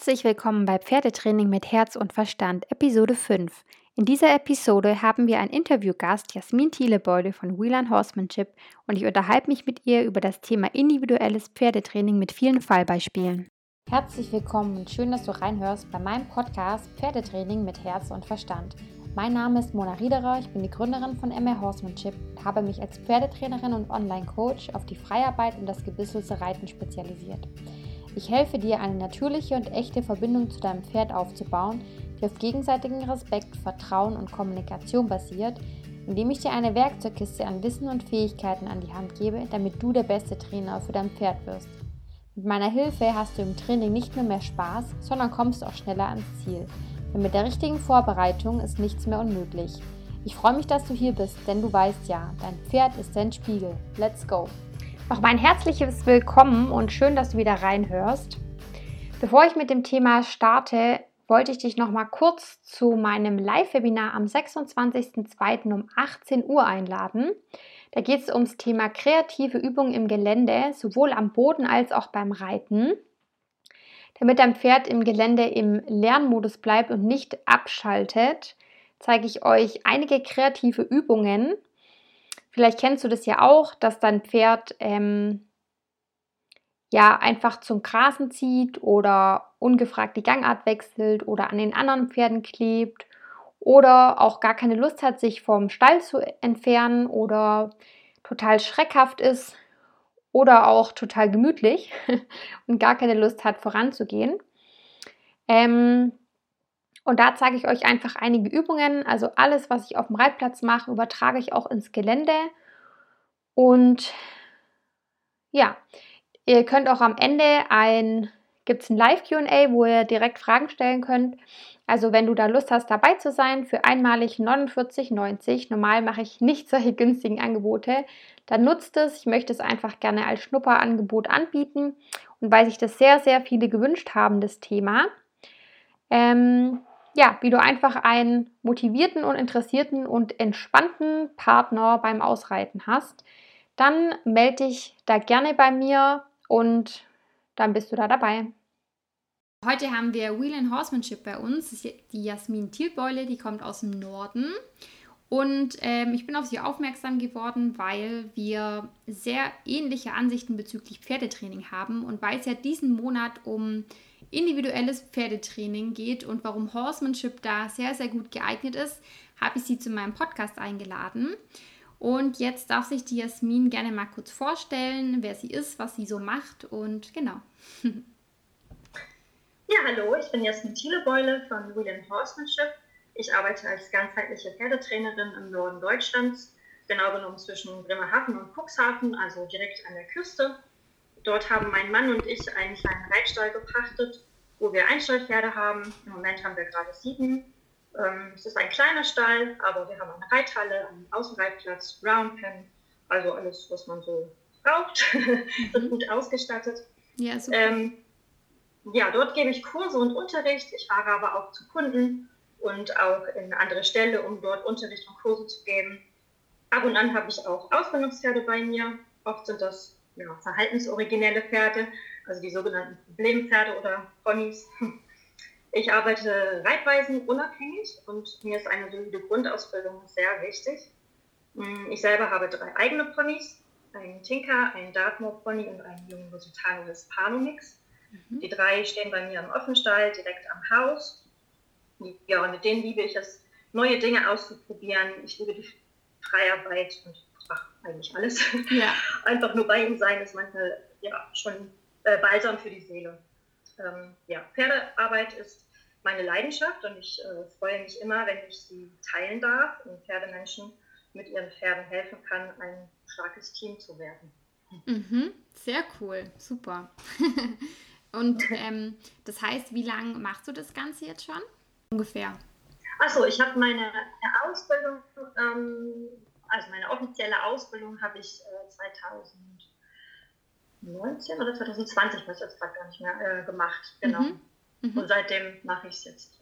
Herzlich willkommen bei Pferdetraining mit Herz und Verstand, Episode 5. In dieser Episode haben wir einen Interviewgast, Jasmin Thielebeule von Wheeler Horsemanship, und ich unterhalte mich mit ihr über das Thema individuelles Pferdetraining mit vielen Fallbeispielen. Herzlich willkommen und schön, dass du reinhörst bei meinem Podcast Pferdetraining mit Herz und Verstand. Mein Name ist Mona Riederer, ich bin die Gründerin von MR Horsemanship und habe mich als Pferdetrainerin und Online-Coach auf die Freiarbeit und das gebisselte Reiten spezialisiert. Ich helfe dir, eine natürliche und echte Verbindung zu deinem Pferd aufzubauen, die auf gegenseitigem Respekt, Vertrauen und Kommunikation basiert, indem ich dir eine Werkzeugkiste an Wissen und Fähigkeiten an die Hand gebe, damit du der beste Trainer für dein Pferd wirst. Mit meiner Hilfe hast du im Training nicht nur mehr Spaß, sondern kommst auch schneller ans Ziel. Denn mit der richtigen Vorbereitung ist nichts mehr unmöglich. Ich freue mich, dass du hier bist, denn du weißt ja, dein Pferd ist dein Spiegel. Let's go! Noch mein herzliches Willkommen und schön, dass du wieder reinhörst. Bevor ich mit dem Thema starte, wollte ich dich noch mal kurz zu meinem Live-Webinar am 26.02. um 18 Uhr einladen. Da geht es ums Thema kreative Übungen im Gelände, sowohl am Boden als auch beim Reiten. Damit dein Pferd im Gelände im Lernmodus bleibt und nicht abschaltet, zeige ich euch einige kreative Übungen. Vielleicht kennst du das ja auch, dass dein Pferd einfach zum Grasen zieht oder ungefragt die Gangart wechselt oder an den anderen Pferden klebt oder auch gar keine Lust hat, sich vom Stall zu entfernen oder total schreckhaft ist oder auch total gemütlich und gar keine Lust hat, voranzugehen. Und da zeige ich euch einfach einige Übungen. Also alles, was ich auf dem Reitplatz mache, übertrage ich auch ins Gelände. Und ja, ihr könnt auch am Ende gibt es ein Live-Q&A, wo ihr direkt Fragen stellen könnt. Also wenn du da Lust hast, dabei zu sein, für einmalig 49,90. Normal mache ich nicht solche günstigen Angebote. Dann nutzt es. Ich möchte es einfach gerne als Schnupperangebot anbieten. Und weil sich das sehr, sehr viele gewünscht haben, das Thema, wie du einfach einen motivierten und interessierten und entspannten Partner beim Ausreiten hast, dann melde dich da gerne bei mir und dann bist du da dabei. Heute haben wir Wheeler Horsemanship bei uns. Das ist die Jasmin Thielebeule, die kommt aus dem Norden. Und ich bin auf sie aufmerksam geworden, weil wir sehr ähnliche Ansichten bezüglich Pferdetraining haben und weil es ja diesen Monat um individuelles Pferdetraining geht und warum Horsemanship da sehr, sehr gut geeignet ist, habe ich sie zu meinem Podcast eingeladen. Und jetzt darf sich die Jasmin gerne mal kurz vorstellen, wer sie ist, was sie so macht und genau. Ja, hallo, ich bin Jasmin Thielebeule von Wheeler Horsemanship. Ich arbeite als ganzheitliche Pferdetrainerin im Norden Deutschlands, genau genommen zwischen Bremerhaven und Cuxhaven, also direkt an der Küste. Dort haben mein Mann und ich einen kleinen Reitstall gepachtet, wo wir Einstallpferde haben. Im Moment haben wir gerade 7. Es ist ein kleiner Stall, aber wir haben eine Reithalle, einen Außenreitplatz, Roundpen, also alles, was man so braucht, wird gut ausgestattet. Ja, super. Dort gebe ich Kurse und Unterricht. Ich fahre aber auch zu Kunden und auch in andere Ställe, um dort Unterricht und Kurse zu geben. Ab und an habe ich auch Ausbildungspferde bei mir. Oft sind das verhaltensoriginelle Pferde, also die sogenannten Problempferde oder Ponys. Ich arbeite reitweisenunabhängig und mir ist eine solide Grundausbildung sehr wichtig. Ich selber habe 3 eigene Ponys, einen Tinker, einen Dartmoor Pony und einen jungen Lusitano Hispano-Mix. Die 3 stehen bei mir im Offenstall, direkt am Haus. Ja, und mit denen liebe ich es, neue Dinge auszuprobieren. Ich liebe die Freiarbeit und eigentlich alles. Ja. Einfach nur bei ihm sein ist manchmal schon balsam für die Seele. Pferdearbeit ist meine Leidenschaft und ich freue mich immer, wenn ich sie teilen darf und Pferdemenschen mit ihren Pferden helfen kann, ein starkes Team zu werden. Sehr cool, super. Und das heißt, wie lange machst du das Ganze jetzt schon? Ungefähr. Achso, ich habe meine Ausbildung, meine offizielle Ausbildung habe ich 2019 oder 2020, weiß ich jetzt gerade gar nicht mehr, gemacht. Genau. Und seitdem mache ich es jetzt.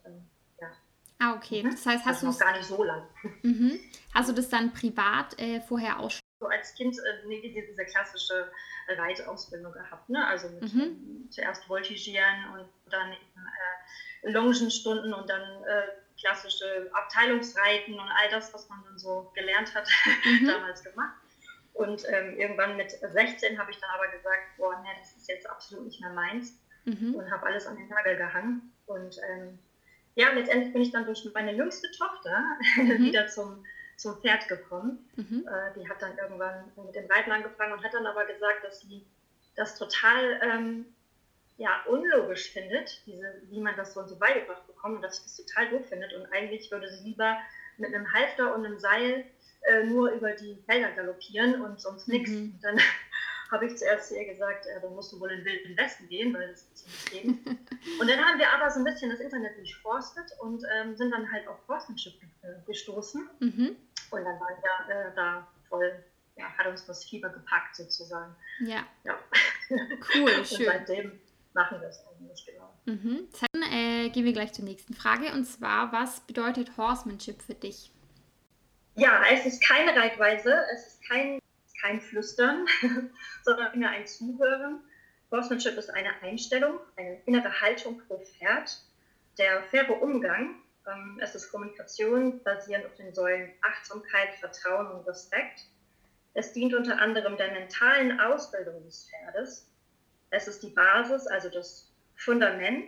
Okay. Das heißt, hast du noch gar nicht so lang. Hast du das dann privat vorher auch schon so als Kind diese klassische Reitausbildung gehabt, ne? Also mit zuerst Voltigieren und dann eben Longenstunden und dann klassische Abteilungsreiten und all das, was man dann so gelernt hat, damals gemacht. Und irgendwann mit 16 habe ich dann aber gesagt, boah, nee, das ist jetzt absolut nicht mehr meins und habe alles an den Nagel gehangen. Und letztendlich bin ich dann durch meine jüngste Tochter wieder zum Pferd gekommen. Die hat dann irgendwann mit dem Reiten angefangen und hat dann aber gesagt, dass sie das total unlogisch findet, wie man das so beigebracht bekommt und dass sie das total doof findet und eigentlich würde sie lieber mit einem Halfter und einem Seil nur über die Felder galoppieren und sonst nichts. Und dann habe ich zuerst zu ihr gesagt, dann musst du wohl in den Wilden Westen gehen, weil das ist nicht geben. Und dann haben wir aber so ein bisschen das Internet durchforstet und sind dann halt auf Horsemanship gestoßen. Und dann waren wir da voll, hat uns das Fieber gepackt sozusagen. Ja. Cool, und schön. Seitdem machen wir es eigentlich, genau. Dann gehen wir gleich zur nächsten Frage und zwar, was bedeutet Horsemanship für dich? Ja, es ist keine Reitweise, es ist kein Flüstern, sondern mehr ein Zuhören. Horsemanship ist eine Einstellung, eine innere Haltung pro Pferd, der faire Umgang. Es ist Kommunikation basierend auf den Säulen Achtsamkeit, Vertrauen und Respekt. Es dient unter anderem der mentalen Ausbildung des Pferdes. Es ist die Basis, also das Fundament.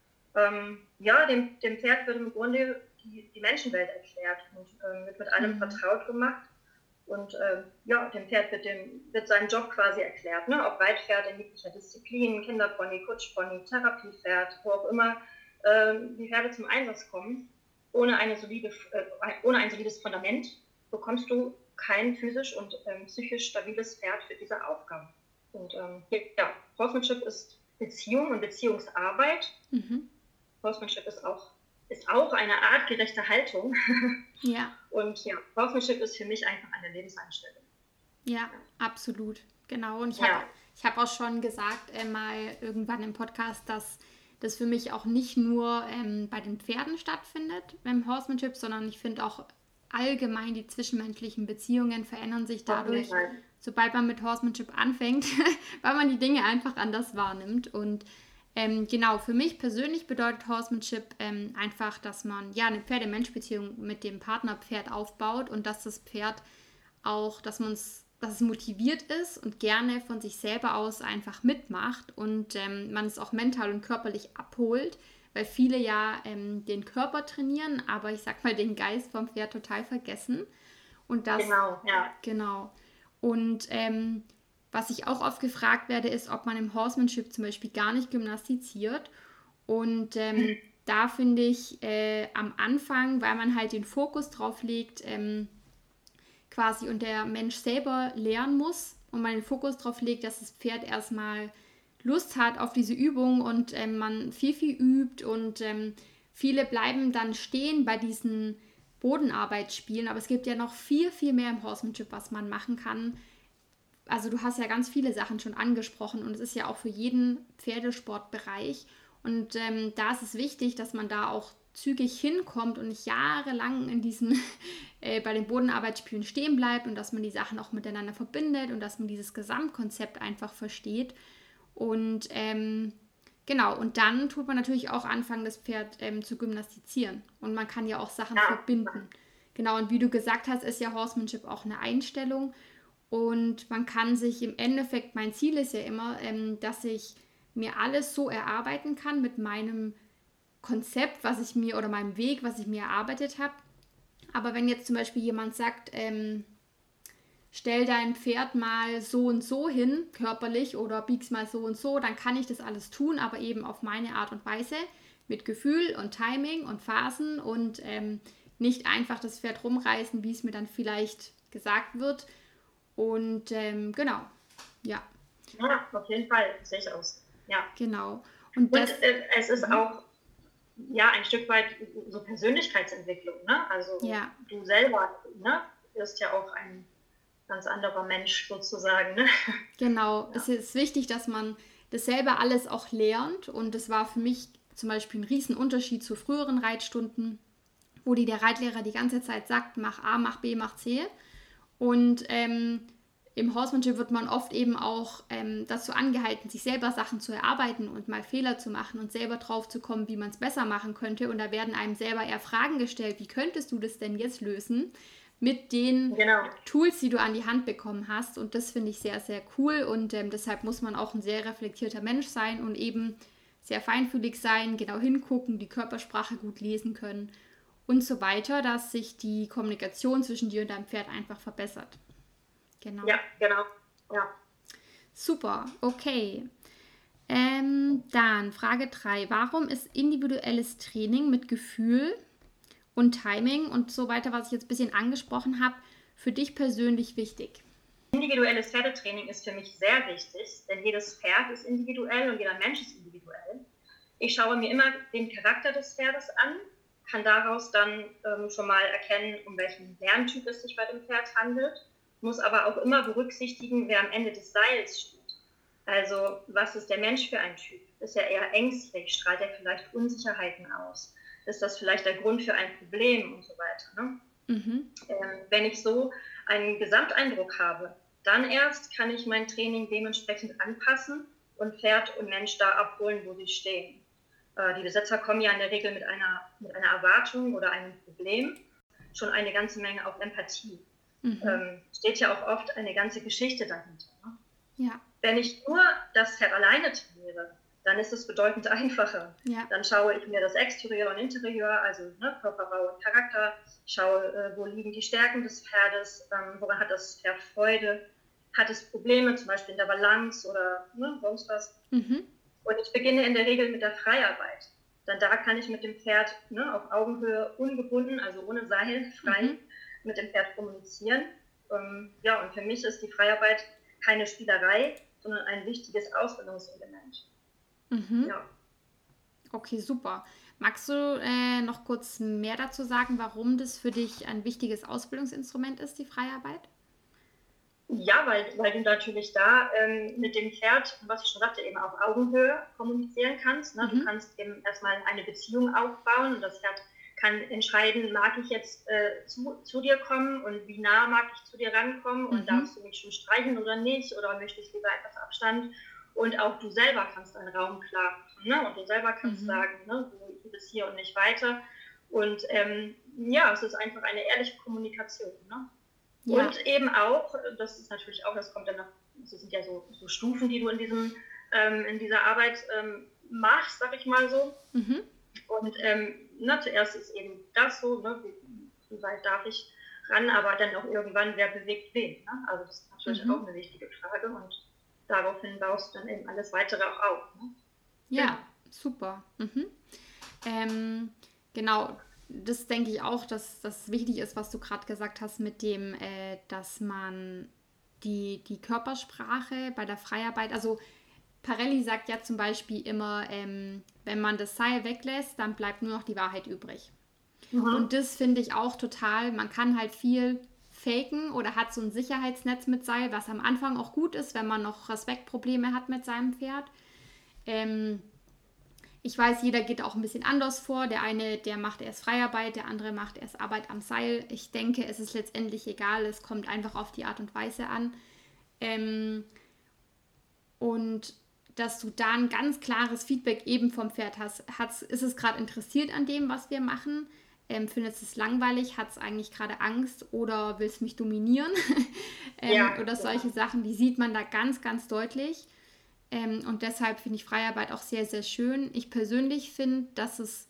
Dem Pferd wird im Grunde die Menschenwelt erklärt und wird mit allem vertraut gemacht. Und dem Pferd wird sein Job quasi erklärt, ne? Ob Reitpferd in jeglicher Disziplin, Kinderpony, Kutschpony, Therapiepferd, wo auch immer die Pferde zum Einsatz kommen. Ohne ein solides Fundament bekommst du kein physisch und psychisch stabiles Pferd für diese Aufgabe. Und Horsemanship ist Beziehung und Beziehungsarbeit. Horsemanship ist auch eine artgerechte Haltung. Ja. Und Horsemanship ist für mich einfach eine Lebenseinstellung. Ja, absolut. Genau. Und ich hab auch schon gesagt, mal irgendwann im Podcast, dass das für mich auch nicht nur bei den Pferden stattfindet, beim Horsemanship, sondern ich finde auch allgemein die zwischenmenschlichen Beziehungen verändern sich dadurch, sobald man mit Horsemanship anfängt, weil man die Dinge einfach anders wahrnimmt. Und genau, für mich persönlich bedeutet Horsemanship einfach, dass man eine Pferde-Mensch-Beziehung mit dem Partnerpferd aufbaut und dass das Pferd auch, dass es motiviert ist und gerne von sich selber aus einfach mitmacht und man es auch mental und körperlich abholt, weil viele den Körper trainieren, aber ich sag mal den Geist vom Pferd total vergessen. Und das, genau. Und was ich auch oft gefragt werde, ist, ob man im Horsemanship zum Beispiel gar nicht gymnastiziert. Und da finde ich am Anfang, weil man halt den Fokus drauf legt, quasi und der Mensch selber lernen muss und man den Fokus drauf legt, dass das Pferd erstmal Lust hat auf diese Übung und man viel übt und viele bleiben dann stehen bei diesen Bodenarbeitsspielen, aber es gibt ja noch viel mehr im Horsemanship, was man machen kann. Also du hast ja ganz viele Sachen schon angesprochen und es ist ja auch für jeden Pferdesportbereich und da ist es wichtig, dass man da auch zügig hinkommt und nicht jahrelang in diesen bei den Bodenarbeitsspielen stehen bleibt und dass man die Sachen auch miteinander verbindet und dass man dieses Gesamtkonzept einfach versteht. Und genau, und dann tut man natürlich auch anfangen, das Pferd zu gymnastizieren. Und man kann ja auch Sachen verbinden. Genau, und wie du gesagt hast, ist ja Horsemanship auch eine Einstellung. Und man kann sich im Endeffekt, mein Ziel ist ja immer, dass ich mir alles so erarbeiten kann mit meinem Konzept, oder meinem Weg, was ich mir erarbeitet habe. Aber wenn jetzt zum Beispiel jemand sagt, stell dein Pferd mal so und so hin, körperlich, oder bieg's mal so und so, dann kann ich das alles tun, aber eben auf meine Art und Weise, mit Gefühl und Timing und Phasen und nicht einfach das Pferd rumreißen, wie es mir dann vielleicht gesagt wird. Und genau, ja. Ja, auf jeden Fall, sehe ich aus. Ja. Genau. Und es ist auch ein Stück weit so Persönlichkeitsentwicklung, ne? Also du selber, ne, bist ja auch ein ganz anderer Mensch sozusagen, ne? Genau, es ist wichtig, dass man das selber alles auch lernt und das war für mich zum Beispiel ein Riesenunterschied zu früheren Reitstunden, wo der Reitlehrer die ganze Zeit sagt, mach A, mach B, mach C und im Horsemanship wird man oft eben auch dazu angehalten, sich selber Sachen zu erarbeiten und mal Fehler zu machen und selber drauf zu kommen, wie man es besser machen könnte. Und da werden einem selber eher Fragen gestellt, wie könntest du das denn jetzt lösen mit den Tools, die du an die Hand bekommen hast. Und das finde ich sehr, sehr cool. Und deshalb muss man auch ein sehr reflektierter Mensch sein und eben sehr feinfühlig sein, genau hingucken, die Körpersprache gut lesen können und so weiter, dass sich die Kommunikation zwischen dir und deinem Pferd einfach verbessert. Genau. Ja, genau. Ja. Super, okay. Dann Frage 3. Warum ist individuelles Training mit Gefühl und Timing und so weiter, was ich jetzt ein bisschen angesprochen habe, für dich persönlich wichtig? Individuelles Pferdetraining ist für mich sehr wichtig, denn jedes Pferd ist individuell und jeder Mensch ist individuell. Ich schaue mir immer den Charakter des Pferdes an, kann daraus dann schon mal erkennen, um welchen Lerntyp es sich bei dem Pferd handelt, muss aber auch immer berücksichtigen, wer am Ende des Seils steht. Also, was ist der Mensch für ein Typ? Ist er eher ängstlich? Strahlt er vielleicht Unsicherheiten aus? Ist das vielleicht der Grund für ein Problem und so weiter? Ne? Wenn ich so einen Gesamteindruck habe, dann erst kann ich mein Training dementsprechend anpassen und Pferd und Mensch da abholen, wo sie stehen. Die Besitzer kommen ja in der Regel mit einer Erwartung oder einem Problem, schon eine ganze Menge auf Empathie. Steht ja auch oft eine ganze Geschichte dahinter. Ne? Ja. Wenn ich nur das Pferd alleine trainiere, dann ist es bedeutend einfacher. Ja. Dann schaue ich mir das Exterieur und Interieur, also Körperbau und Charakter, schaue, wo liegen die Stärken des Pferdes, woran hat das Pferd Freude, hat es Probleme, zum Beispiel in der Balance oder sonst was. Und ich beginne in der Regel mit der Freiarbeit. Dann da kann ich mit dem Pferd auf Augenhöhe ungebunden, also ohne Seil, frei mit dem Pferd kommunizieren. Ja, und für mich ist die Freiarbeit keine Spielerei, sondern ein wichtiges Ausbildungselement. Ja. Okay, super. Magst du noch kurz mehr dazu sagen, warum das für dich ein wichtiges Ausbildungsinstrument ist, die Freiarbeit? Ja, weil du natürlich da mit dem Pferd, was ich schon sagte, eben auf Augenhöhe kommunizieren kannst. Ne? Du kannst eben erstmal eine Beziehung aufbauen und das Pferd kann entscheiden, mag ich jetzt zu dir kommen und wie nah mag ich zu dir rankommen und darfst du mich schon streichen oder nicht oder möchte ich lieber etwas Abstand. Und auch du selber kannst deinen Raum klar machen, ne? Und du selber kannst sagen, du bist hier und nicht weiter. Und es ist einfach eine ehrliche Kommunikation. Ne? Ja. Und eben auch, das ist natürlich auch, das kommt dann noch, das sind ja so Stufen, die du in dieser Arbeit machst, sag ich mal so. Und zuerst ist eben das so, wie weit darf ich ran, aber dann auch irgendwann, wer bewegt wen. Ne? Also das ist natürlich auch eine wichtige Frage und daraufhin baust du dann eben alles Weitere auch auf. Ne? Ja, super. Genau, das denke ich auch, dass das wichtig ist, was du gerade gesagt hast mit dem, dass man die Körpersprache bei der Freiarbeit, also Parelli sagt ja zum Beispiel immer, wenn man das Seil weglässt, dann bleibt nur noch die Wahrheit übrig. Und das finde ich auch total, man kann halt viel faken oder hat so ein Sicherheitsnetz mit Seil, was am Anfang auch gut ist, wenn man noch Respektprobleme hat mit seinem Pferd. Ich weiß, jeder geht auch ein bisschen anders vor. Der eine, der macht erst Freiarbeit, der andere macht erst Arbeit am Seil. Ich denke, es ist letztendlich egal, es kommt einfach auf die Art und Weise an. Und dass du da ein ganz klares Feedback eben vom Pferd hast. Ist es gerade interessiert an dem, was wir machen? Findet es langweilig? Hat es eigentlich gerade Angst oder will es mich dominieren? Oder solche Sachen, die sieht man da ganz, ganz deutlich. Und deshalb finde ich Freiarbeit auch sehr, sehr schön. Ich persönlich finde, dass es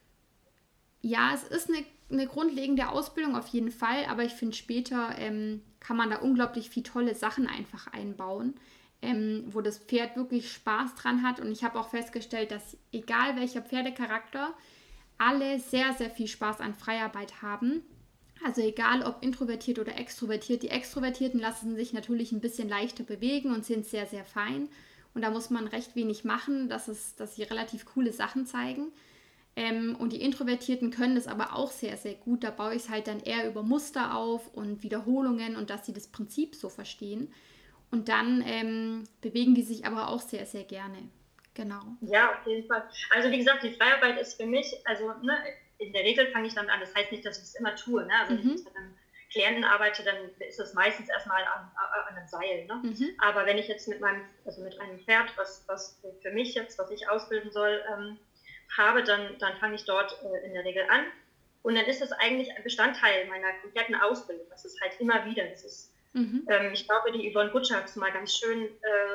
ist eine grundlegende Ausbildung auf jeden Fall, aber ich finde später kann man da unglaublich viele tolle Sachen einfach einbauen, wo das Pferd wirklich Spaß dran hat. Und ich habe auch festgestellt, dass egal welcher Pferdecharakter, alle sehr, sehr viel Spaß an Freiarbeit haben. Also egal ob introvertiert oder extrovertiert. Die Extrovertierten lassen sich natürlich ein bisschen leichter bewegen und sind sehr, sehr fein. Und da muss man recht wenig machen, dass sie relativ coole Sachen zeigen. Und die Introvertierten können das aber auch sehr, sehr gut. Da baue ich es halt dann eher über Muster auf und Wiederholungen und dass sie das Prinzip so verstehen. Und dann bewegen die sich aber auch sehr, sehr gerne. Genau. Ja, auf jeden Fall. Also wie gesagt, die Freiarbeit ist für mich, also in der Regel fange ich damit an. Das heißt nicht, dass ich es immer tue. Ne? Also wenn ich mit einem Klienten arbeite, dann ist es meistens erstmal an einem Seil. Ne? Aber wenn ich jetzt mit einem Pferd, was für mich jetzt, was ich ausbilden soll, habe, dann fange ich dort in der Regel an. Und dann ist es eigentlich ein Bestandteil meiner kompletten Ausbildung. Das ist halt immer wieder. Das ist, ich glaube, die Yvonne Butcher hat es mal ganz schön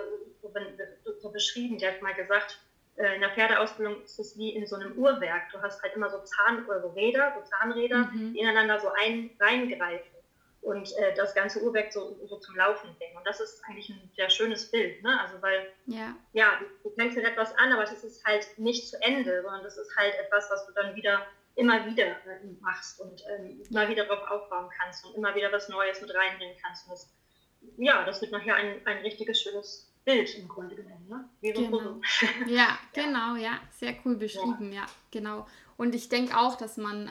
so beschrieben. Die hat mal gesagt, in der Pferdeausbildung ist es wie in so einem Uhrwerk. Du hast halt immer so Zahnräder, die ineinander so reingreifen und das ganze Uhrwerk so zum Laufen bringen. Und das ist eigentlich ein sehr schönes Bild, ne? Also weil, du fängst mit etwas an, aber das ist halt nicht zu Ende, sondern das ist halt etwas, was du dann immer wieder machst und immer wieder darauf aufbauen kannst und immer wieder was Neues mit reinbringen kannst. Und das wird nachher ein richtiges, schönes Bild im Grunde genommen, ne? Wie so ein Foto. Ja, genau, ja, sehr cool beschrieben, ja, genau. Und ich denke auch, dass man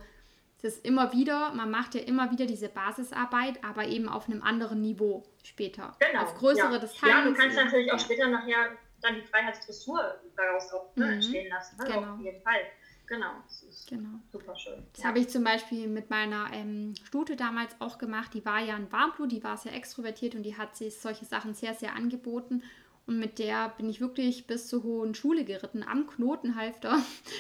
macht ja immer wieder diese Basisarbeit, aber eben auf einem anderen Niveau später. Genau. Auf größere Distanz. Ja, du kannst natürlich auch später nachher dann die Freiheitsdressur daraus auch entstehen lassen, ne? Genau. Auf jeden Fall. Genau, das ist super schön. Das habe ich zum Beispiel mit meiner Stute damals auch gemacht. Die war ja ein Warmblut, die war sehr extrovertiert und die hat sich solche Sachen sehr, sehr angeboten. Und mit der bin ich wirklich bis zur Hohen Schule geritten, am Knotenhalfter.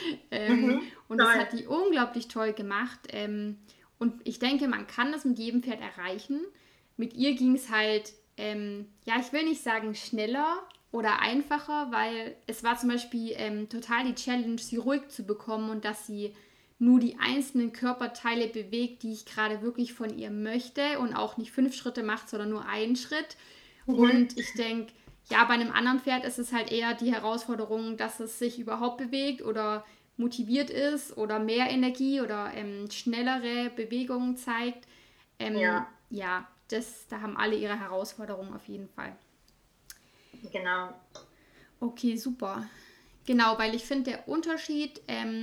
Und das hat die unglaublich toll gemacht. Und ich denke, man kann das mit jedem Pferd erreichen. Mit ihr ging es halt, ich will nicht sagen schneller oder einfacher, weil es war zum Beispiel total die Challenge, sie ruhig zu bekommen und dass sie nur die einzelnen Körperteile bewegt, die ich gerade wirklich von ihr möchte und auch nicht 5 Schritte macht, sondern nur einen Schritt. Und ich denke, bei einem anderen Pferd ist es halt eher die Herausforderung, dass es sich überhaupt bewegt oder motiviert ist oder mehr Energie oder schnellere Bewegungen zeigt. Da haben alle ihre Herausforderungen auf jeden Fall. Genau. Okay, super. Genau, weil ich finde, der Unterschied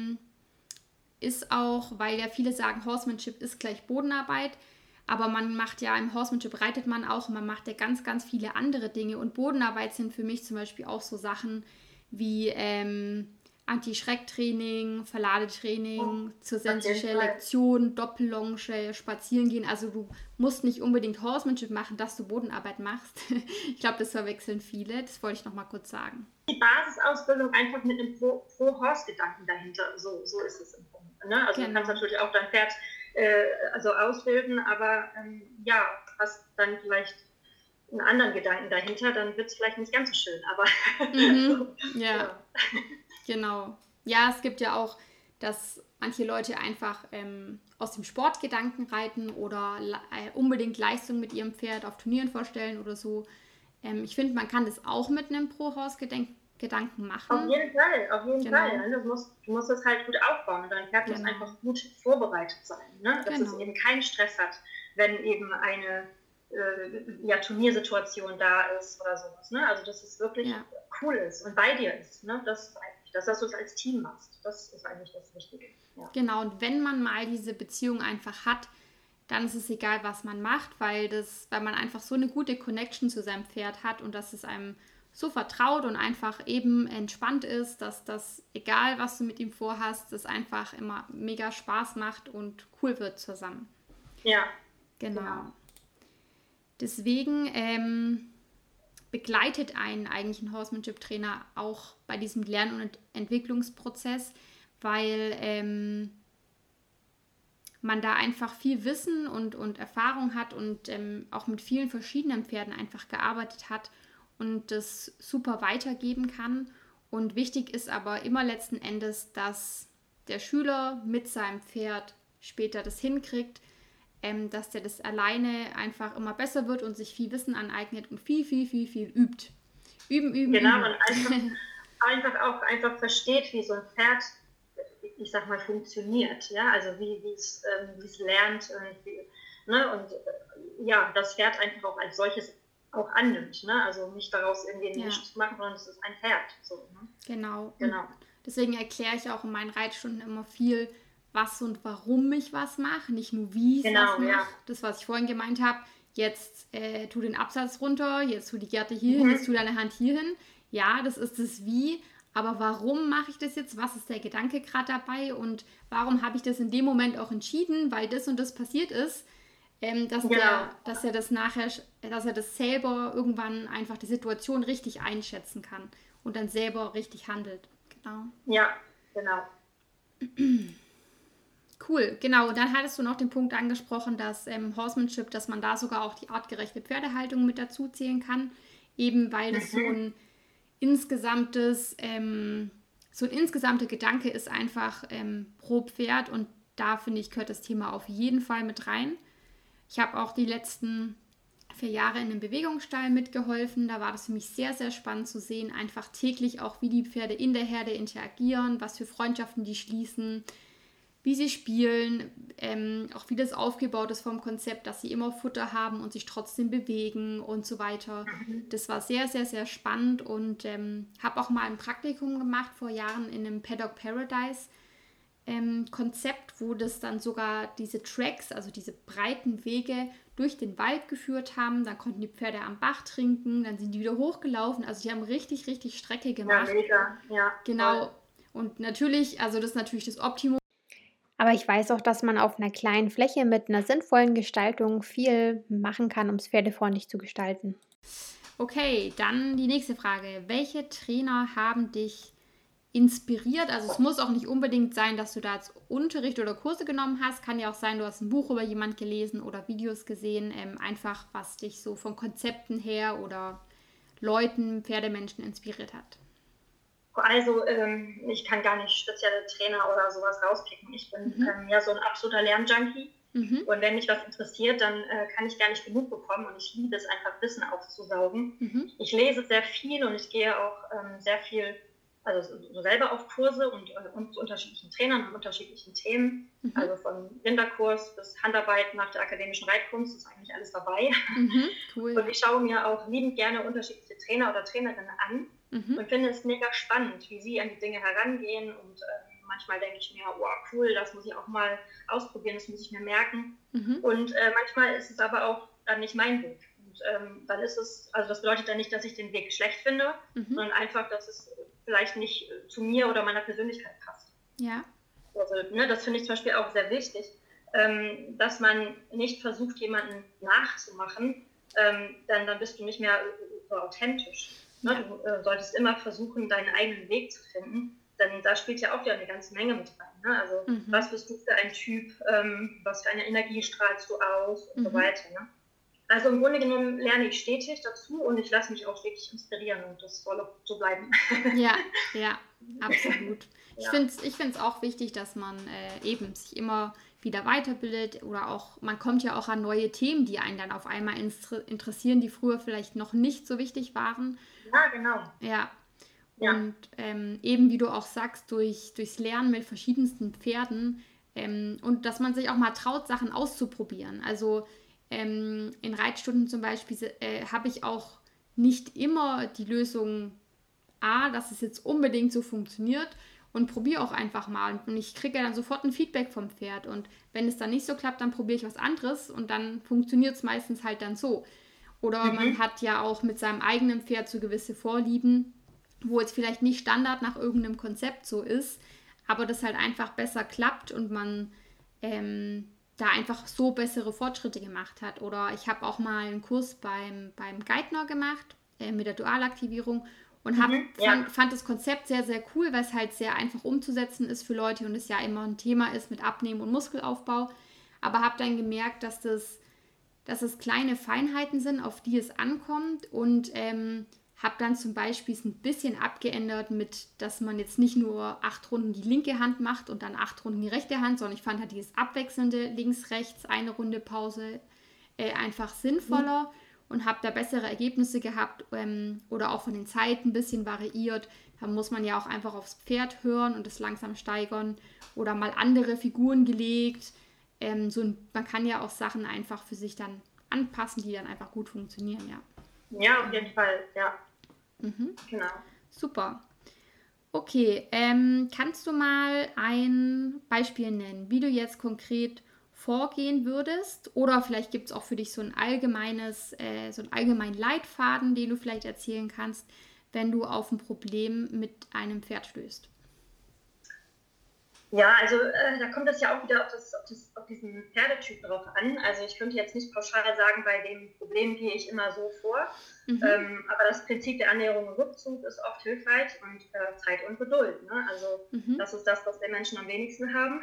ist auch, weil ja viele sagen, Horsemanship ist gleich Bodenarbeit, aber man macht ja im Horsemanship reitet man auch und man macht ja ganz, ganz viele andere Dinge und Bodenarbeit sind für mich zum Beispiel auch so Sachen wie Anti-Schreck-Training, Verladetraining, zusätzliche Lektion, Doppellonge, spazieren gehen. Also du musst nicht unbedingt Horsemanship machen, dass du Bodenarbeit machst. Ich glaube, das verwechseln viele. Das wollte ich noch mal kurz sagen. Die Basisausbildung einfach mit einem Pro-Horse-Gedanken dahinter. So ist es im Grunde. Ne? Also du kannst natürlich auch dein Pferd ausbilden, aber hast dann vielleicht einen anderen Gedanken dahinter, dann wird es vielleicht nicht ganz so schön. Aber Genau. Ja, es gibt ja auch, dass manche Leute einfach aus dem Sportgedanken reiten oder unbedingt Leistung mit ihrem Pferd auf Turnieren vorstellen oder so. Ich finde, man kann das auch mit einem Pro-Horse-Gedanken machen. Auf jeden Fall. Du musst es halt gut aufbauen und dein Pferd muss einfach gut vorbereitet sein, ne? Dass es eben keinen Stress hat, wenn eben eine Turniersituation da ist oder sowas. Ne? Also dass es wirklich cool ist und bei dir ist. Ne? Dass du es als Team machst. Das ist eigentlich das Wichtige. Ja. Genau, und wenn man mal diese Beziehung einfach hat, dann ist es egal, was man macht, weil man einfach so eine gute Connection zu seinem Pferd hat und dass es einem so vertraut und einfach eben entspannt ist, dass das, egal was du mit ihm vorhast, das einfach immer mega Spaß macht und cool wird zusammen. Ja. Genau. Deswegen begleitet einen eigentlich ein Horsemanship-Trainer auch bei diesem Lern- und Entwicklungsprozess, weil man da einfach viel Wissen und Erfahrung hat und auch mit vielen verschiedenen Pferden einfach gearbeitet hat und das super weitergeben kann. Und wichtig ist aber immer letzten Endes, dass der Schüler mit seinem Pferd später das hinkriegt, dass der das alleine einfach immer besser wird und sich viel Wissen aneignet und viel übt. Üben. Genau, und einfach versteht, wie so ein Pferd, ich sag mal, funktioniert. Ja? Also wie es lernt und das Pferd einfach auch als solches auch annimmt. Ne? Also nicht daraus irgendwie einen Misch zu machen, sondern es ist ein Pferd. So, ne? Genau. Deswegen erkläre ich auch in meinen Reitstunden immer viel, was und warum ich was mache, nicht nur wie ich was mache. Das, was ich vorhin gemeint habe, jetzt tu den Absatz runter, jetzt tu die Gerte hier hin, jetzt tu deine Hand hier hin. Ja, das ist das Wie, aber warum mache ich das jetzt? Was ist der Gedanke gerade dabei und warum habe ich das in dem Moment auch entschieden, weil das und das passiert ist? dass er das nachher, dass er das selber irgendwann einfach die Situation richtig einschätzen kann und dann selber richtig handelt. Genau. Ja, genau. Cool, genau. Und dann hattest du noch den Punkt angesprochen, dass Horsemanship, dass man da sogar auch die artgerechte Pferdehaltung mit dazu zählen kann, eben weil das so ein insgesamter Gedanke ist einfach pro Pferd, und da finde ich, gehört das Thema auf jeden Fall mit rein. Ich habe auch die letzten 4 Jahre in einem Bewegungsstall mitgeholfen. Da war das für mich sehr, sehr spannend zu sehen, einfach täglich auch, wie die Pferde in der Herde interagieren, was für Freundschaften die schließen, wie sie spielen, auch wie das aufgebaut ist vom Konzept, dass sie immer Futter haben und sich trotzdem bewegen und so weiter. Das war sehr, sehr, sehr spannend, und habe auch mal ein Praktikum gemacht vor Jahren in einem Paddock Paradise Konzept, wo das dann sogar diese Tracks, also diese breiten Wege durch den Wald geführt haben. Dann konnten die Pferde am Bach trinken, dann sind die wieder hochgelaufen. Also die haben richtig, richtig Strecke gemacht. Ja, mega. Ja, genau. Voll. Und natürlich, also das ist natürlich das Optimum. Aber ich weiß auch, dass man auf einer kleinen Fläche mit einer sinnvollen Gestaltung viel machen kann, um es pferdefreundlich zu gestalten. Okay, dann die nächste Frage. Welche Trainer haben dich inspiriert? Also es muss auch nicht unbedingt sein, dass du da jetzt Unterricht oder Kurse genommen hast. Kann ja auch sein, du hast ein Buch über jemand gelesen oder Videos gesehen. Einfach, was dich so von Konzepten her oder Leuten, Pferdemenschen inspiriert hat. Also ich kann gar nicht spezielle Trainer oder sowas rauspicken. Ich bin ja so ein absoluter Lernjunkie. Und wenn mich was interessiert, dann kann ich gar nicht genug bekommen, und ich liebe es einfach, Wissen aufzusaugen. Ich lese sehr viel und ich gehe auch sehr viel, also so selber auf Kurse und zu unterschiedlichen Trainern und unterschiedlichen Themen. Also von Rinderkurs bis Handarbeit nach der akademischen Reitkunst ist eigentlich alles dabei. Cool. Und ich schaue mir auch liebend gerne unterschiedliche Trainer oder Trainerinnen an und finde es mega spannend, wie sie an die Dinge herangehen, und manchmal denke ich mir, wow, cool, das muss ich auch mal ausprobieren, das muss ich mir merken. Und manchmal ist es aber auch dann nicht mein Weg. Und dann ist es, also das bedeutet dann nicht, dass ich den Weg schlecht finde, sondern einfach, dass es vielleicht nicht zu mir oder meiner Persönlichkeit passt. Ja. Also, das finde ich zum Beispiel auch sehr wichtig, dass man nicht versucht, jemanden nachzumachen, dann bist du nicht mehr so authentisch. Ja. Du solltest immer versuchen, deinen eigenen Weg zu finden, denn da spielt ja auch wieder eine ganze Menge mit rein. Ne? Also was bist du für ein Typ, was für eine Energie strahlst du aus und so weiter. Ne? Also im Grunde genommen lerne ich stetig dazu, und ich lasse mich auch stetig inspirieren, und das soll auch so bleiben. Ja, absolut. Ja. Ich finde es auch wichtig, dass man eben sich immer wieder weiterbildet, oder auch, man kommt ja auch an neue Themen, die einen dann auf einmal interessieren, die früher vielleicht noch nicht so wichtig waren. Ja, genau. Ja. Und eben, wie du auch sagst, durchs Lernen mit verschiedensten Pferden und dass man sich auch mal traut, Sachen auszuprobieren. Also in Reitstunden zum Beispiel habe ich auch nicht immer die Lösung dass es jetzt unbedingt so funktioniert, und probiere auch einfach mal. Und ich kriege ja dann sofort ein Feedback vom Pferd. Und wenn es dann nicht so klappt, dann probiere ich was anderes, und dann funktioniert es meistens halt dann so. Oder man hat ja auch mit seinem eigenen Pferd so gewisse Vorlieben, wo jetzt vielleicht nicht Standard nach irgendeinem Konzept so ist, aber das halt einfach besser klappt und man da einfach so bessere Fortschritte gemacht hat. Oder ich habe auch mal einen Kurs beim Geithner gemacht mit der Dualaktivierung und fand das Konzept sehr, sehr cool, weil es halt sehr einfach umzusetzen ist für Leute und es ja immer ein Thema ist mit Abnehmen und Muskelaufbau. Aber habe dann gemerkt, dass es kleine Feinheiten sind, auf die es ankommt, und habe dann zum Beispiel es ein bisschen abgeändert mit, dass man jetzt nicht nur 8 Runden die linke Hand macht und dann 8 Runden die rechte Hand, sondern ich fand halt dieses abwechselnde links, rechts, eine Runde Pause einfach sinnvoller und habe da bessere Ergebnisse gehabt oder auch von den Zeiten ein bisschen variiert. Da muss man ja auch einfach aufs Pferd hören und es langsam steigern oder mal andere Figuren gelegt. Man kann ja auch Sachen einfach für sich dann anpassen, die dann einfach gut funktionieren, ja. Ja, auf jeden Fall, ja. Genau. Super. Okay, kannst du mal ein Beispiel nennen, wie du jetzt konkret vorgehen würdest? Oder vielleicht gibt es auch für dich so einen allgemeinen Leitfaden, den du vielleicht erzählen kannst, wenn du auf ein Problem mit einem Pferd stößt. Ja, also da kommt es ja auch wieder auf diesen Pferdetyp drauf an. Also ich könnte jetzt nicht pauschal sagen, bei dem Problem gehe ich immer so vor. Aber das Prinzip der Annäherung und Rückzug ist oft hilfreich und Zeit und Geduld. Ne? Also das ist das, was die Menschen am wenigsten haben.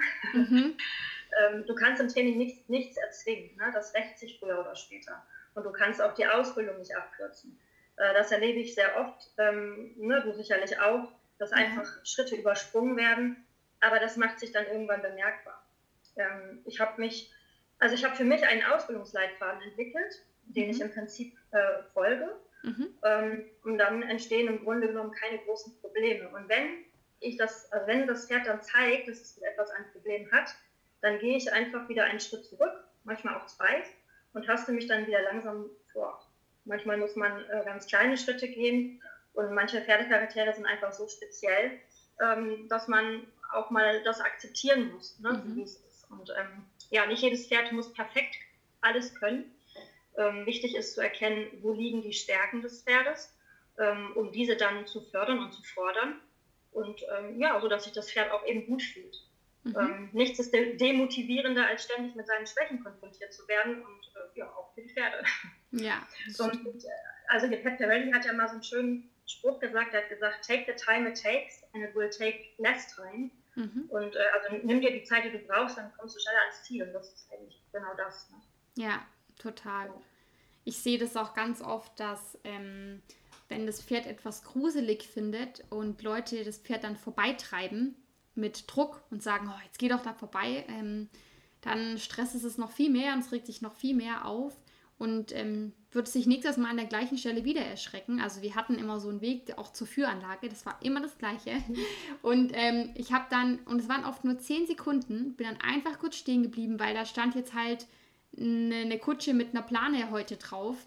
Du kannst im Training nichts erzwingen. Ne? Das rächt sich früher oder später. Und du kannst auch die Ausbildung nicht abkürzen. Das erlebe ich sehr oft, ne? Du sicherlich auch, dass einfach Schritte übersprungen werden. Aber das macht sich dann irgendwann bemerkbar. Ich habe für mich einen Ausbildungsleitfaden entwickelt, den ich im Prinzip folge. Und dann entstehen im Grunde genommen keine großen Probleme. Und wenn das Pferd dann zeigt, dass es mit etwas ein Problem hat, dann gehe ich einfach wieder einen Schritt zurück, manchmal auch 2, und taste mich dann wieder langsam vor. Manchmal muss man ganz kleine Schritte gehen und manche Pferdecharaktere sind einfach so speziell, dass man auch mal das akzeptieren muss, ne, wie es ist. Und nicht jedes Pferd muss perfekt alles können. Wichtig ist zu erkennen, wo liegen die Stärken des Pferdes, um diese dann zu fördern und zu fordern. Und so dass sich das Pferd auch eben gut fühlt. Nichts ist demotivierender, als ständig mit seinen Schwächen konfrontiert zu werden und auch für die Pferde. Ja. Also Pat Pirelli hat ja mal so einen schönen Spruch gesagt, er hat gesagt, take the time it takes and it will take less time. Und also nimm dir die Zeit, die du brauchst, dann kommst du schneller ans Ziel. Und das ist eigentlich genau das. Ne? Ja, total. Ich sehe das auch ganz oft, dass wenn das Pferd etwas gruselig findet und Leute das Pferd dann vorbeitreiben mit Druck und sagen, oh, jetzt geh doch da vorbei, dann stresst es noch viel mehr und es regt sich noch viel mehr auf und wird sich nächstes Mal an der gleichen Stelle wieder erschrecken. Also wir hatten immer so einen Weg auch zur Führanlage, das war immer das Gleiche. Und ich habe dann, und es waren oft nur 10 Sekunden, bin dann einfach kurz stehen geblieben, weil da stand jetzt halt eine Kutsche mit einer Plane heute drauf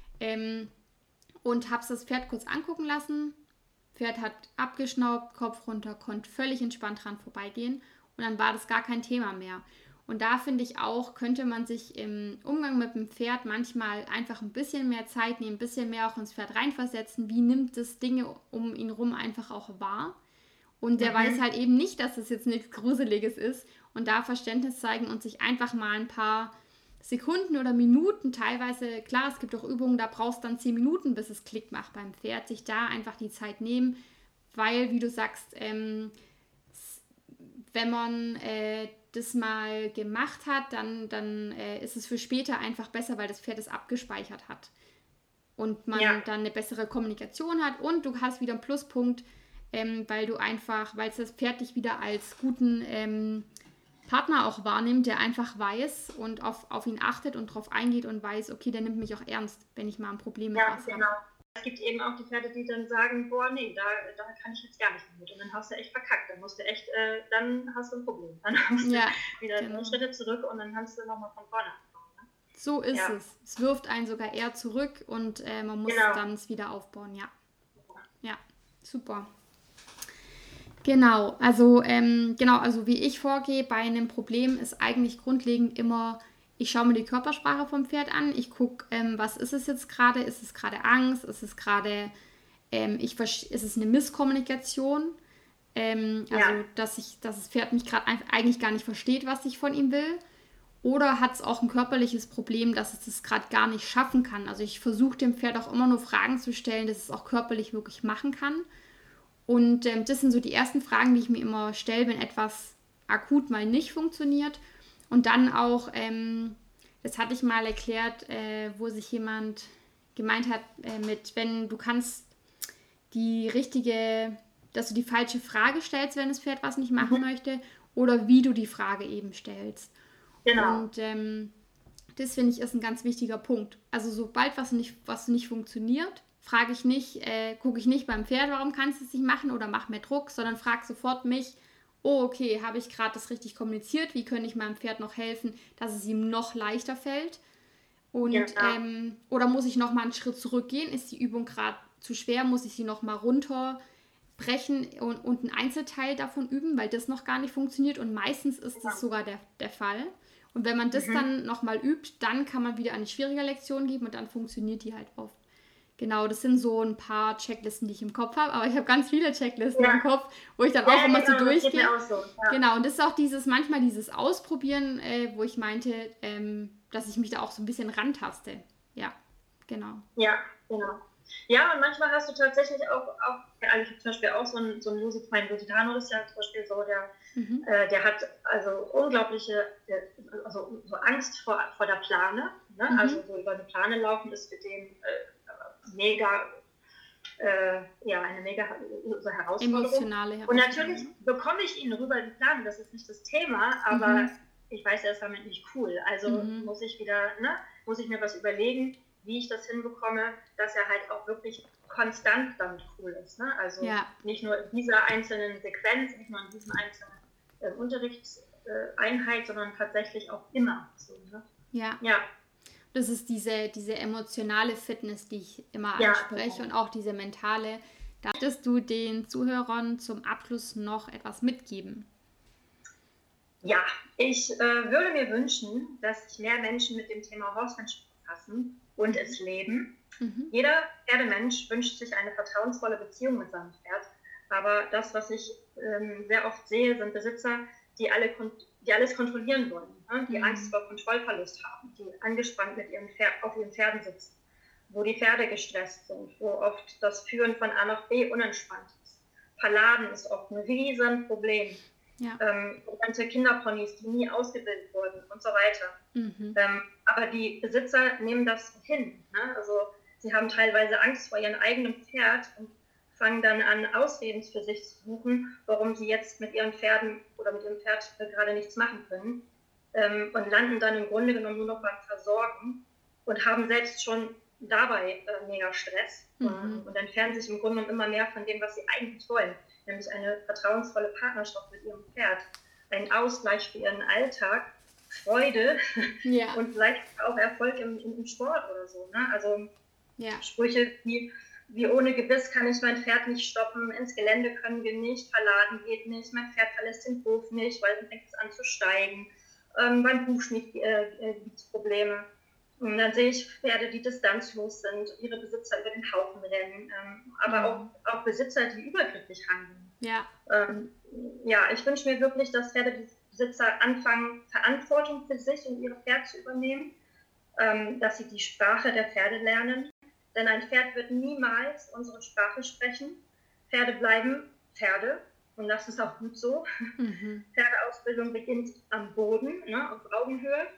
und habe das Pferd kurz angucken lassen. Pferd hat abgeschnaubt, Kopf runter, konnte völlig entspannt dran vorbeigehen und dann war das gar kein Thema mehr. Und da finde ich auch, könnte man sich im Umgang mit dem Pferd manchmal einfach ein bisschen mehr Zeit nehmen, ein bisschen mehr auch ins Pferd reinversetzen. Wie nimmt das Dinge um ihn rum einfach auch wahr? Und der weiß halt eben nicht, dass es jetzt nichts Gruseliges ist und da Verständnis zeigen und sich einfach mal ein paar Sekunden oder Minuten teilweise, klar, es gibt auch Übungen, da brauchst du dann 10 Minuten, bis es Klick macht beim Pferd, sich da einfach die Zeit nehmen, weil, wie du sagst, wenn man das mal gemacht hat, dann ist es für später einfach besser, weil das Pferd es abgespeichert hat und man dann eine bessere Kommunikation hat und du hast wieder einen Pluspunkt, weil es das Pferd dich wieder als guten Partner auch wahrnimmt, der einfach weiß und auf ihn achtet und darauf eingeht und weiß, okay, der nimmt mich auch ernst, wenn ich mal ein Problem mit was habe. Es gibt eben auch die Pferde, die dann sagen, boah, nee, da kann ich jetzt gar nicht mehr mit. Und dann hast du echt verkackt. Dann hast du ein Problem. Dann hast du wieder Schritte zurück und dann kannst du nochmal von vorne anfangen. Ne? So ist es. Es wirft einen sogar eher zurück und man muss dann es wieder aufbauen. Ja, super. Genau, also wie ich vorgehe bei einem Problem ist eigentlich grundlegend immer, ich schaue mir die Körpersprache vom Pferd an, ich gucke, was ist es jetzt gerade, ist es gerade Angst, ist es gerade, ist es eine Misskommunikation, dass das Pferd mich gerade eigentlich gar nicht versteht, was ich von ihm will, oder hat es auch ein körperliches Problem, dass es das gerade gar nicht schaffen kann. Also ich versuche dem Pferd auch immer nur Fragen zu stellen, dass es auch körperlich wirklich machen kann. Und das sind so die ersten Fragen, die ich mir immer stelle, wenn etwas akut mal nicht funktioniert. Und dann auch, das hatte ich mal erklärt, wo sich jemand gemeint hat, wenn du kannst dass du die falsche Frage stellst, wenn das Pferd was nicht machen möchte, oder wie du die Frage eben stellst. Genau. Und das, finde ich, ist ein ganz wichtiger Punkt. Also sobald was nicht funktioniert, gucke ich nicht beim Pferd, warum kannst du es nicht machen oder mach mir Druck, sondern frage sofort mich, oh okay, habe ich gerade das richtig kommuniziert, wie könnte ich meinem Pferd noch helfen, dass es ihm noch leichter fällt und oder muss ich noch mal einen Schritt zurückgehen, ist die Übung gerade zu schwer, muss ich sie noch mal runterbrechen und einen Einzelteil davon üben, weil das noch gar nicht funktioniert und meistens ist das sogar der Fall. Und wenn man das dann noch mal übt, dann kann man wieder eine schwierige Lektion geben und dann funktioniert die halt oft. Genau, das sind so ein paar Checklisten, die ich im Kopf habe, aber ich habe ganz viele Checklisten im Kopf, wo ich dann auch immer so durchgehe. Das geht mir auch so, ja. Genau, und das ist auch manchmal dieses Ausprobieren, wo ich meinte, dass ich mich da auch so ein bisschen rantaste. Ja, genau. Ja, genau. Ja, und manchmal hast du tatsächlich auch also ich habe zum Beispiel auch so ein mein Lusitano ist ja zum Beispiel so, der hat also unglaubliche, also so Angst vor der Plane, ne? Also so über eine Plane laufen ist für den mega, eine mega so Herausforderung. Emotionale Herausforderung. Und natürlich bekomme ich ihn rüber die Plane, das ist nicht das Thema, aber ich weiß, er ist damit nicht cool. Also muss ich mir was überlegen, wie ich das hinbekomme, dass er halt auch wirklich konstant damit cool ist. Ne? Also nicht nur in dieser einzelnen Sequenz, nicht nur in diesem einzelnen Unterrichtseinheit, sondern tatsächlich auch immer. So, ne? Ja. Das ist diese emotionale Fitness, die ich immer anspreche und auch diese mentale. Darfst du den Zuhörern zum Abschluss noch etwas mitgeben? Ja, ich würde mir wünschen, dass sich mehr Menschen mit dem Thema Horsemanship befassen und es leben. Jeder Pferdemensch wünscht sich eine vertrauensvolle Beziehung mit seinem Pferd, aber das, was ich sehr oft sehe, sind Besitzer, die alles kontrollieren wollen, ne? Die Angst vor Kontrollverlust haben, die angespannt auf ihren Pferden sitzen, wo die Pferde gestresst sind, wo oft das Führen von A nach B unentspannt ist. Verladen ist oft ein Riesenproblem. Ganze Kinderponys, die nie ausgebildet wurden und so weiter. Aber die Besitzer nehmen das hin. Ne? Also sie haben teilweise Angst vor ihrem eigenen Pferd und fangen dann an, Ausreden für sich zu suchen, warum sie jetzt mit ihren Pferden oder mit ihrem Pferd gerade nichts machen können, und landen dann im Grunde genommen nur noch beim Versorgen und haben selbst schon dabei mega Stress und entfernen sich im Grunde genommen immer mehr von dem, was sie eigentlich wollen, nämlich eine vertrauensvolle Partnerschaft mit ihrem Pferd, einen Ausgleich für ihren Alltag, Freude und vielleicht auch Erfolg im Sport oder so. Ne? Also Sprüche wie ohne Gebiss kann ich mein Pferd nicht stoppen, ins Gelände können wir nicht, verladen geht nicht, mein Pferd verlässt den Hof nicht, weil es fängt an zu steigen. Beim Hufschmied gibt es Probleme. Und dann sehe ich Pferde, die distanzlos sind, ihre Besitzer über den Haufen rennen, aber auch Besitzer, die übergriffig handeln. Ich wünsche mir wirklich, dass Pferdebesitzer anfangen, Verantwortung für sich und ihre Pferde zu übernehmen, dass sie die Sprache der Pferde lernen. Denn ein Pferd wird niemals unsere Sprache sprechen. Pferde bleiben Pferde und das ist auch gut so. Pferdeausbildung beginnt am Boden, ne, auf Augenhöhe.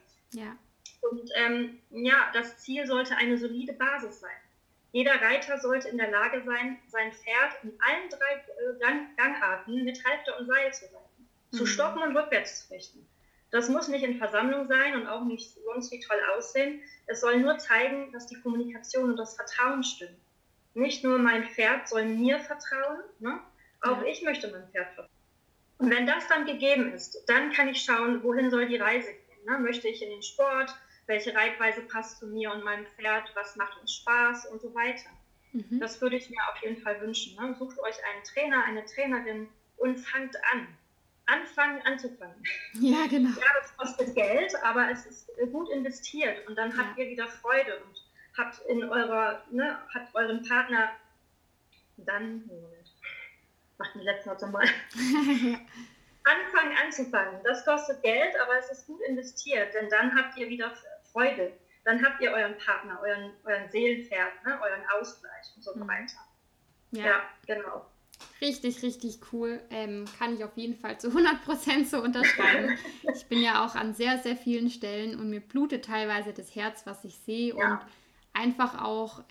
Und das Ziel sollte eine solide Basis sein. Jeder Reiter sollte in der Lage sein, sein Pferd in allen 3 Gangarten mit Halfter und Seil zu reiten, zu stoppen und rückwärts zu richten. Das muss nicht in Versammlung sein und auch nicht sonst wie toll aussehen. Es soll nur zeigen, dass die Kommunikation und das Vertrauen stimmen. Nicht nur mein Pferd soll mir vertrauen, ne? Auch ich möchte meinem Pferd vertrauen. Und wenn das dann gegeben ist, dann kann ich schauen, wohin soll die Reise gehen. Ne? Möchte ich in den Sport? Welche Reitweise passt zu mir und meinem Pferd? Was macht uns Spaß? Und so weiter. Das würde ich mir auf jeden Fall wünschen. Ne? Sucht euch einen Trainer, eine Trainerin und fangt an. Anfangen anzufangen. Ja, genau. Ja, das kostet Geld, aber es ist gut investiert und dann habt ihr wieder Freude und habt habt euren Partner dann, macht den letzten Mal mal. Anfangen, das kostet Geld, aber es ist gut investiert, denn dann habt ihr wieder Freude. Dann habt ihr euren Partner, euren Seelenpferd, ne, euren Ausgleich und so weiter. Ja, genau. Richtig, richtig cool. Kann ich auf jeden Fall zu 100% so unterschreiben. Ich bin ja auch an sehr, sehr vielen Stellen und mir blutet teilweise das Herz, was ich sehe und einfach auch,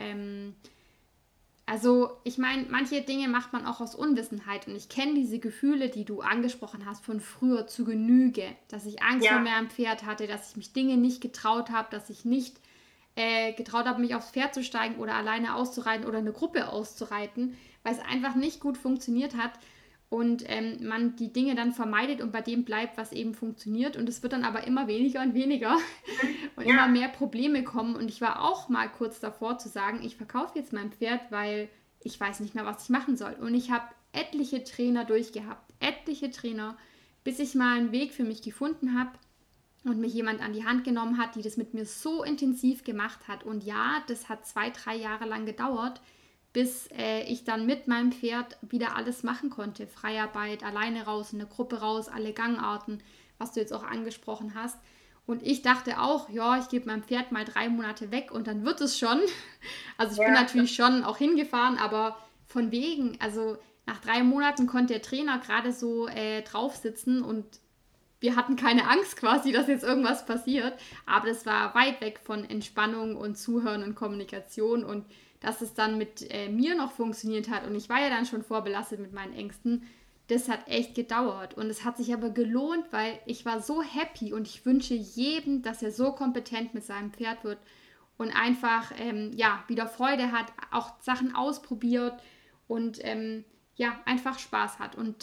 also ich meine, manche Dinge macht man auch aus Unwissenheit und ich kenne diese Gefühle, die du angesprochen hast von früher zu Genüge, dass ich Angst vor meinem Pferd hatte, dass ich mich Dinge nicht getraut habe, dass ich nicht getraut habe, mich aufs Pferd zu steigen oder alleine auszureiten oder eine Gruppe auszureiten, weil es einfach nicht gut funktioniert hat und man die Dinge dann vermeidet und bei dem bleibt, was eben funktioniert und es wird dann aber immer weniger und weniger und immer mehr Probleme kommen und ich war auch mal kurz davor zu sagen, ich verkaufe jetzt mein Pferd, weil ich weiß nicht mehr, was ich machen soll und ich habe etliche Trainer durchgehabt, bis ich mal einen Weg für mich gefunden habe, und mich jemand an die Hand genommen hat, die das mit mir so intensiv gemacht hat. Und ja, das hat 2-3 Jahre lang gedauert, bis ich dann mit meinem Pferd wieder alles machen konnte. Freiarbeit, alleine raus, in der Gruppe raus, alle Gangarten, was du jetzt auch angesprochen hast. Und ich dachte auch, ja, ich gebe meinem Pferd mal 3 Monate weg und dann wird es schon. Also ich bin natürlich schon auch hingefahren, aber von wegen, also nach 3 Monaten konnte der Trainer gerade so drauf sitzen und wir hatten keine Angst quasi, dass jetzt irgendwas passiert. Aber das war weit weg von Entspannung und Zuhören und Kommunikation und dass es dann mit mir noch funktioniert hat und ich war ja dann schon vorbelastet mit meinen Ängsten, das hat echt gedauert und es hat sich aber gelohnt, weil ich war so happy und ich wünsche jedem, dass er so kompetent mit seinem Pferd wird und einfach wieder Freude hat, auch Sachen ausprobiert und einfach Spaß hat und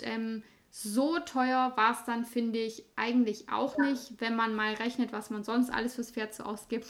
so teuer war es dann, finde ich, eigentlich auch nicht, wenn man mal rechnet, was man sonst alles fürs Pferd so ausgibt.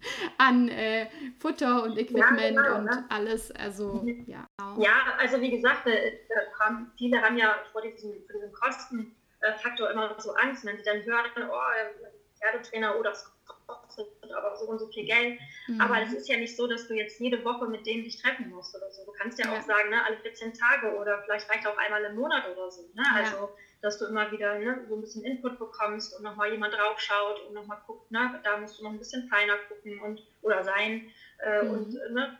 An Futter und Equipment und alles. Also, ja. Ja, also wie gesagt, viele haben ja vor diesem Kostenfaktor immer so Angst, wenn sie dann hören, Pferdetrainer, das kostet aber so und so viel Geld. Aber es ist ja nicht so, dass du jetzt jede Woche mit denen dich treffen musst oder so. Du kannst ja auch sagen, alle 14 Tage oder vielleicht reicht auch einmal im Monat oder so. Ne? Also, dass du immer wieder so ein bisschen Input bekommst und nochmal jemand draufschaut und nochmal guckt, da musst du noch ein bisschen feiner gucken oder sein. Und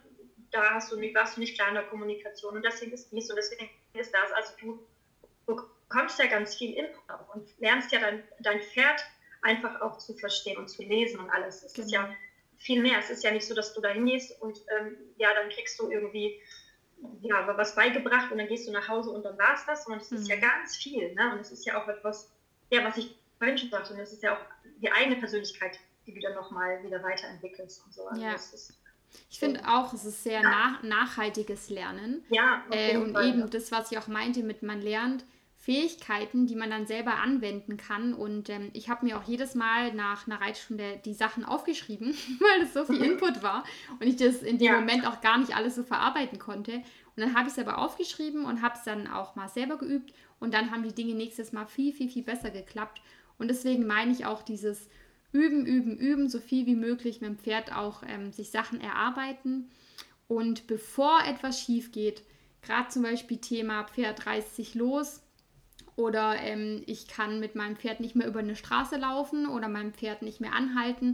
da warst du nicht klar in der Kommunikation. Und deswegen ist nicht so, deswegen ist das. Also du bekommst ja ganz viel Input und lernst ja dein Pferd einfach auch zu verstehen und zu lesen und alles. Es ist ja viel mehr. Es ist ja nicht so, dass du da hingehst und dann kriegst du irgendwie was beigebracht und dann gehst du nach Hause und dann war es das, sondern es ist ja ganz viel. Ne? Und es ist ja auch etwas, was ich vorhin schon sagte, und es ist ja auch die eigene Persönlichkeit, die du dann nochmal wieder weiterentwickelst und so. Also ich finde auch, es ist sehr nachhaltiges Lernen. Ja, und Fall, eben das, was ich auch meinte mit man lernt Fähigkeiten, die man dann selber anwenden kann. Und ich habe mir auch jedes Mal nach einer Reitstunde die Sachen aufgeschrieben, weil das so viel Input war und ich das in dem Moment auch gar nicht alles so verarbeiten konnte. Und dann habe ich es aber aufgeschrieben und habe es dann auch mal selber geübt und dann haben die Dinge nächstes Mal viel, viel, viel besser geklappt. Und deswegen meine ich auch dieses Üben, so viel wie möglich mit dem Pferd auch sich Sachen erarbeiten. Und bevor etwas schief geht, gerade zum Beispiel Thema Pferd reißt sich los, oder ich kann mit meinem Pferd nicht mehr über eine Straße laufen oder meinem Pferd nicht mehr anhalten.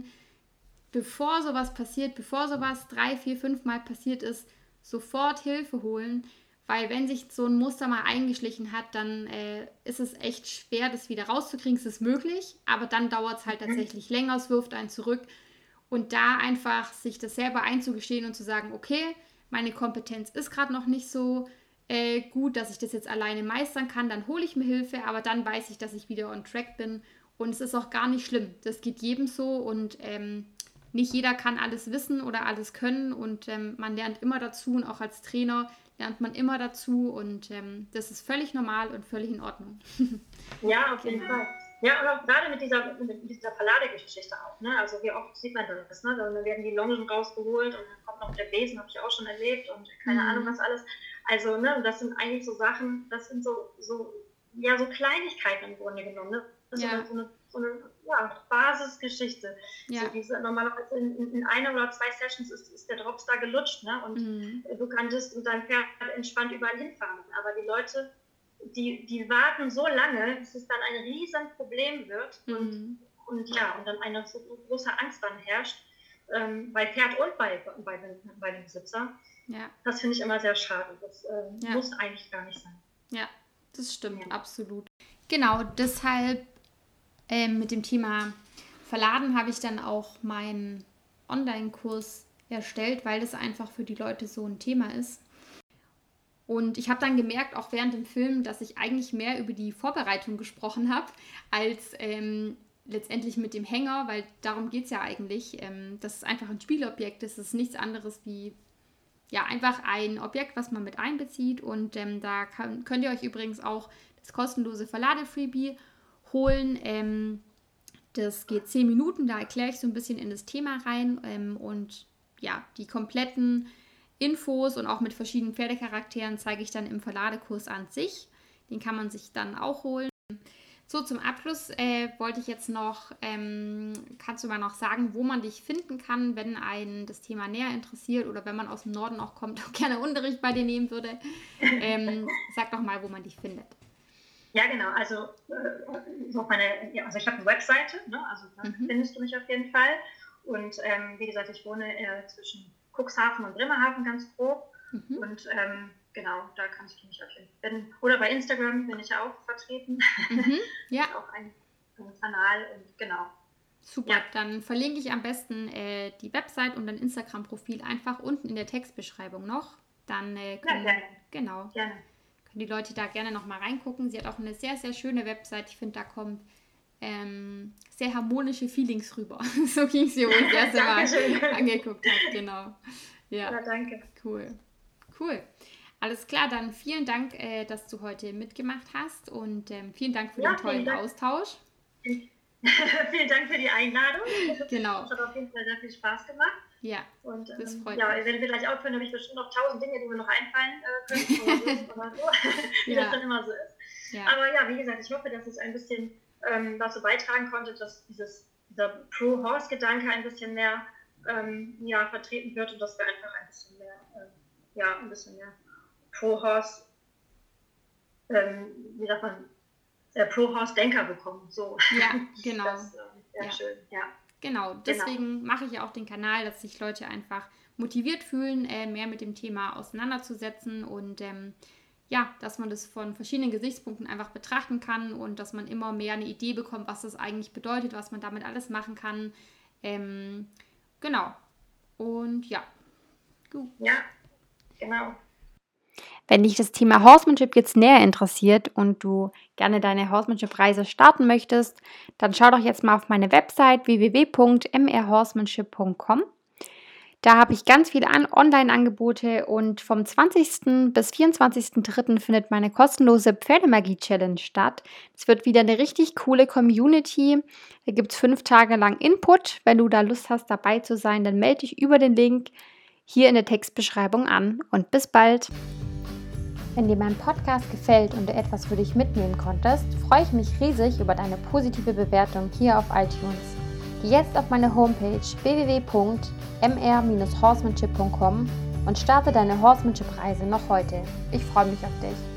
Bevor sowas passiert, bevor sowas 3, 4, 5 Mal passiert ist, sofort Hilfe holen, weil wenn sich so ein Muster mal eingeschlichen hat, dann ist es echt schwer, das wieder rauszukriegen. Es ist möglich, aber dann dauert es halt tatsächlich länger, es wirft einen zurück. Und da einfach sich das selber einzugestehen und zu sagen, okay, meine Kompetenz ist gerade noch nicht so gut, dass ich das jetzt alleine meistern kann, dann hole ich mir Hilfe, aber dann weiß ich, dass ich wieder on track bin und es ist auch gar nicht schlimm. Das geht jedem so und nicht jeder kann alles wissen oder alles können und man lernt immer dazu und auch als Trainer lernt man immer dazu und das ist völlig normal und völlig in Ordnung. Ja, auf jeden Fall. Ja, und auch gerade mit dieser Verladegeschichte auch, ne? Also wie oft sieht man das, ne? Dann werden die Longen rausgeholt und dann kommt noch der Besen, habe ich auch schon erlebt und keine Ahnung was alles. Also, ne, das sind eigentlich so Sachen, das sind so Kleinigkeiten im Grunde genommen, ne? Das ist so eine Basisgeschichte. Ja. So diese, normalerweise in einer oder 2 Sessions ist der Drops da gelutscht, ne? Und du kannst mit deinem Pferd entspannt überall hinfahren. Aber die Leute, die warten so lange, bis es dann ein riesen Problem wird und dann eine so große Angst dann herrscht, bei Pferd und bei dem Besitzer. Ja. Das finde ich immer sehr schade. Das muss eigentlich gar nicht sein. Ja, das stimmt, absolut. Genau, deshalb mit dem Thema Verladen habe ich dann auch meinen Online-Kurs erstellt, weil das einfach für die Leute so ein Thema ist. Und ich habe dann gemerkt, auch während dem Film, dass ich eigentlich mehr über die Vorbereitung gesprochen habe, als letztendlich mit dem Hänger, weil darum geht es ja eigentlich. Das ist einfach ein Spielobjekt, das ist nichts anderes wie einfach ein Objekt, was man mit einbezieht. Und da könnt ihr euch übrigens auch das kostenlose Verlade-Freebie holen. Das geht 10 Minuten, da erkläre ich so ein bisschen in das Thema rein. Und die kompletten Infos und auch mit verschiedenen Pferdecharakteren zeige ich dann im Verladekurs an sich. Den kann man sich dann auch holen. So, zum Abschluss wollte ich jetzt noch, kannst du mal noch sagen, wo man dich finden kann, wenn einen das Thema näher interessiert oder wenn man aus dem Norden auch kommt und gerne Unterricht bei dir nehmen würde. Sag doch mal, wo man dich findet. Ja, genau. Also, ich habe eine Webseite, ne? Also da findest du mich auf jeden Fall. Und wie gesagt, ich wohne zwischen Cuxhaven und Bremerhaven ganz grob. Und genau, da kannst du mich auf jeden Fall finden. Oder bei Instagram bin ich auch vertreten. Ja. Auch ein Kanal und genau. Super, ja. Dann verlinke ich am besten die Website und dein Instagram-Profil einfach unten in der Textbeschreibung noch. Dann gerne. Genau. Gerne. Können die Leute da gerne nochmal reingucken. Sie hat auch eine sehr, sehr schöne Website. Ich finde, da kommt sehr harmonische Feelings rüber. So ging es mir, wo ich das erste Mal angeguckt habe. Genau. Ja, danke. Cool. Alles klar, dann vielen Dank, dass du heute mitgemacht hast und vielen Dank für den tollen Austausch. Vielen Dank für die Einladung. Genau. Das hat auf jeden Fall sehr viel Spaß gemacht. Ja, und, das freut mich. Wenn wir gleich aufhören, habe ich bestimmt noch 1000 Dinge, die mir noch einfallen können oder so, wie das dann immer so ist. Ja. Aber ja, wie gesagt, ich hoffe, dass es ein bisschen dazu beitragen konnte, dass dieser Pro-Horse-Gedanke ein bisschen mehr vertreten wird und dass wir einfach ein bisschen mehr Pro-Horse, Pro-Horse-Denker bekommen. So. Ja, genau. Das wäre schön, ja. Genau, deswegen mache ich ja auch den Kanal, dass sich Leute einfach motiviert fühlen, mehr mit dem Thema auseinanderzusetzen und dass man das von verschiedenen Gesichtspunkten einfach betrachten kann und dass man immer mehr eine Idee bekommt, was das eigentlich bedeutet, was man damit alles machen kann. Genau. Und ja. Gut. Ja, genau. Wenn dich das Thema Horsemanship jetzt näher interessiert und du gerne deine Horsemanship-Reise starten möchtest, dann schau doch jetzt mal auf meine Website www.mrhorsemanship.com. Da habe ich ganz viele Online-Angebote und vom 20. bis 24.03. findet meine kostenlose Pferdemagie-Challenge statt. Es wird wieder eine richtig coole Community. Da gibt es 5 Tage lang Input. Wenn du da Lust hast, dabei zu sein, dann melde dich über den Link hier in der Textbeschreibung an und bis bald. Wenn dir mein Podcast gefällt und du etwas für dich mitnehmen konntest, freue ich mich riesig über deine positive Bewertung hier auf iTunes. Geh jetzt auf meine Homepage www.mr-horsemanship.com und starte deine Horsemanship-Reise noch heute. Ich freue mich auf dich.